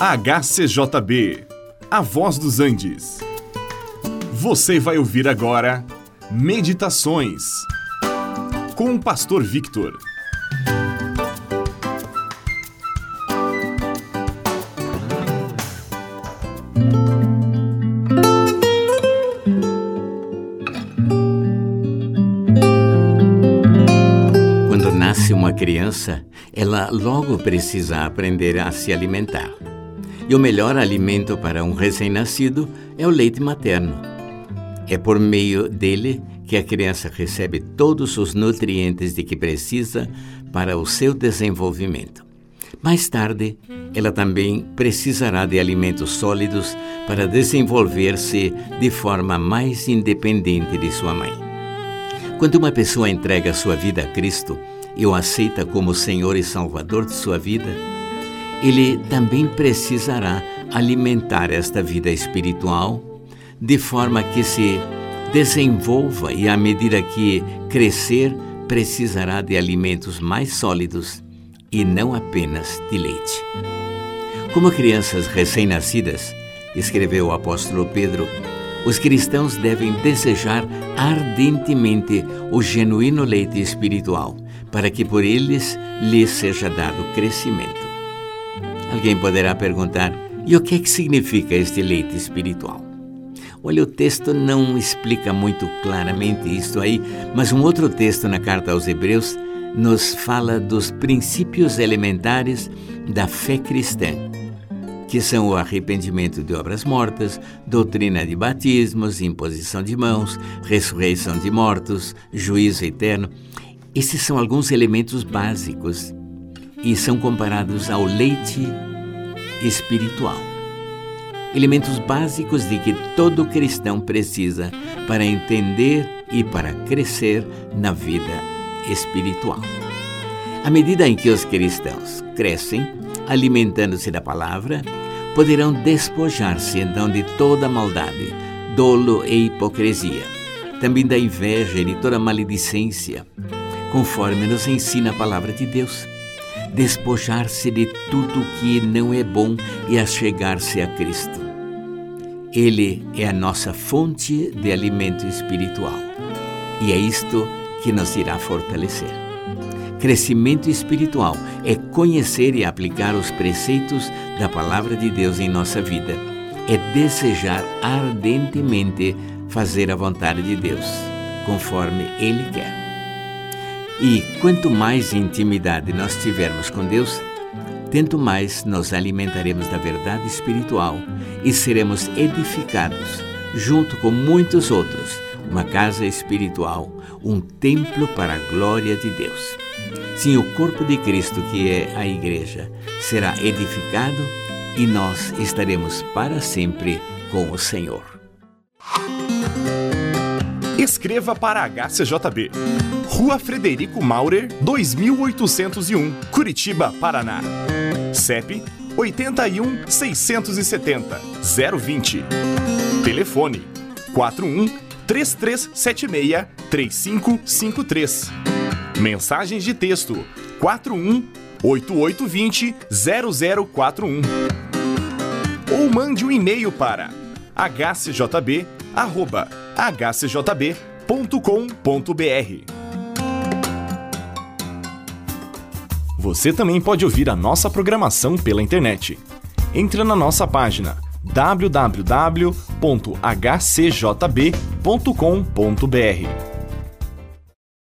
HCJB, a voz dos Andes. Você vai ouvir agora Meditações com o Pastor Victor. Quando nasce uma criança, ela logo precisa aprender a se alimentar. E o melhor alimento para um recém-nascido é o leite materno. É por meio dele que a criança recebe todos os nutrientes de que precisa para o seu desenvolvimento. Mais tarde, ela também precisará de alimentos sólidos para desenvolver-se de forma mais independente de sua mãe. Quando uma pessoa entrega sua vida a Cristo e o aceita como Senhor e Salvador de sua vida, ele também precisará alimentar esta vida espiritual de forma que se desenvolva e, à medida que crescer, precisará de alimentos mais sólidos e não apenas de leite. Como crianças recém-nascidas, escreveu o apóstolo Pedro, os cristãos devem desejar ardentemente o genuíno leite espiritual, para que por eles lhes seja dado crescimento. Alguém poderá perguntar, e o que é que significa este leite espiritual? Olha, o texto não explica muito claramente isto aí, mas um outro texto na carta aos Hebreus nos fala dos princípios elementares da fé cristã, que são o arrependimento de obras mortas, doutrina de batismos, imposição de mãos, ressurreição de mortos, juízo eterno. Esses são alguns elementos básicos e são comparados ao leite espiritual. Elementos básicos de que todo cristão precisa para entender e para crescer na vida espiritual. À medida em que os cristãos crescem, alimentando-se da palavra, poderão despojar-se então de toda maldade, dolo e hipocrisia, também da inveja e de toda maledicência, conforme nos ensina a palavra de Deus. Despojar-se de tudo que não é bom e achegar-se a Cristo. Ele é a nossa fonte de alimento espiritual e é isto que nos irá fortalecer. Crescimento espiritual é conhecer e aplicar os preceitos da palavra de Deus em nossa vida. É desejar ardentemente fazer a vontade de Deus, conforme Ele quer. E quanto mais intimidade nós tivermos com Deus, tanto mais nos alimentaremos da verdade espiritual e seremos edificados, junto com muitos outros, uma casa espiritual, um templo para a glória de Deus. Sim, o corpo de Cristo, que é a igreja, será edificado e nós estaremos para sempre com o Senhor. Escreva para HCJB, Rua Frederico Maurer, 2801, Curitiba, Paraná. CEP 81 670 020. Telefone 41 3376 3553. Mensagens de texto 41 8820 0041. Ou mande um e-mail para hcjb@hcjb.com.br. Você também pode ouvir a nossa programação pela internet. Entre na nossa página www.hcjb.com.br.